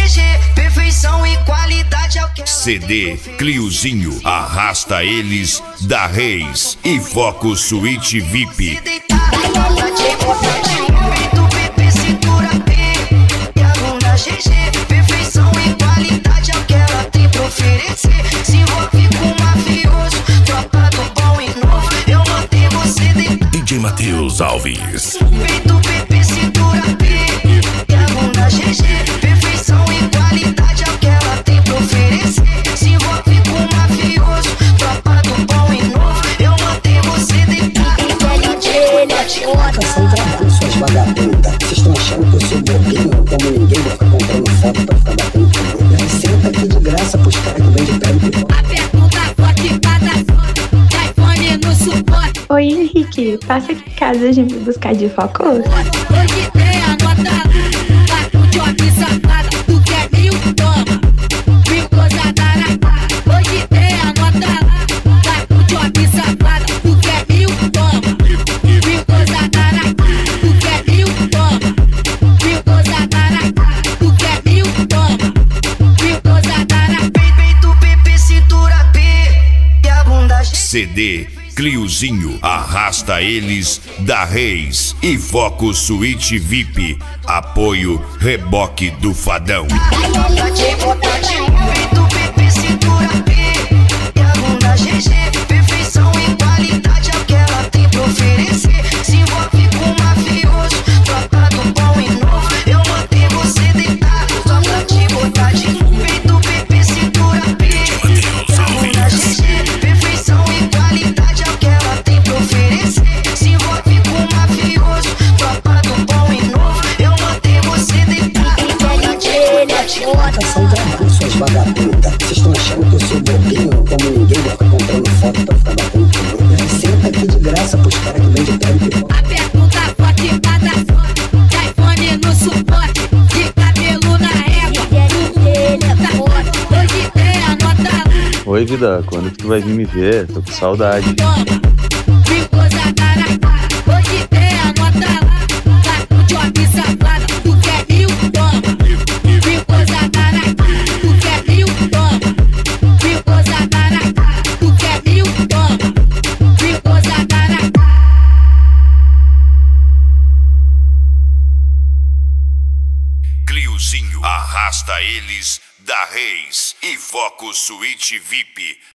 GG, perfeição e qualidade é o que ela CD Cliozinho, arrasta eles da Reis e Foco Suíte VIP. GG, perfeição e qualidade é o que ela tem pra oferecer. Se envolve com mafioso, tropa do bom e novo, eu mantenho você deitado. DJ Matheus Alves. Peito, PP, cintura P, e a bunda GG, perfeição e qualidade é o que ela tem pra oferecer. Se envolve com mafioso, tropa do bom e novo, eu mantenho você deitado. Cação trabalho, suas vagabundas. Vocês estão achando que eu sou bobinho? Como ninguém vai ficar comprando foto pra ficar batendo tudo. Senta aqui de graça pros caras que vêm de pé no pipoca. A pergunta forte cada fone, da iPhone no suporte. Oi, Henrique, passa aqui em casa a gente buscar de Foco. Hoje tem a nota lá, tu job safada, tu quer mil, toma, mil coisa da cara. Hoje tem a nota lá, tu job safada, tu quer mil, toma, mil coisa da cara. Tu quer mil, toma, mil coisa da cara. Tu quer mil, toma, mil coisa da cara. Peito, PP, cintura P, e a bunda GG. CD Cliozinho, arrasta eles da Reis e Foco Suíte VIP. Apoio Reboque do Fadão. Peito, PP, cintura P, e a bunda GG, perfeição e qualidade é o que ela tem pra oferecer. Se envolve com mafioso, tropa do bom e novo, eu mantenho você deitado, só pra te botar de peito, PP, cintura P, e a bunda GG, perfeição e qualidade é o que ela tem pra oferecer. Se envolve com mafioso, tropa do bom e novo, eu mantenho você deitado. Cação trabalho, suas vagabundas. Vocês estão achando que eu sou bobinho? Como ninguém vai ficar comprando foto pra ficar batendo tudo. Senta aqui de graça pros caras que vêm de pé no pipoca. A pergunta forte cada fone, da iPhone no suporte, de cabelo na régua, tudo da hora. Hoje tem a nota lá. Oi, vida, quando que tu vai vir me ver? Tô com saudade. Toma, mil coisa da cara. Hoje tem a nota lá, tu job safada, tu quer mil, toma, mil coisa da cara. Tu quer mil, toma, mil coisa da cara. Tu quer mil, toma, mil coisa da cara. Cliozinho, arrasta eles da Reis e Foco Suíte VIP.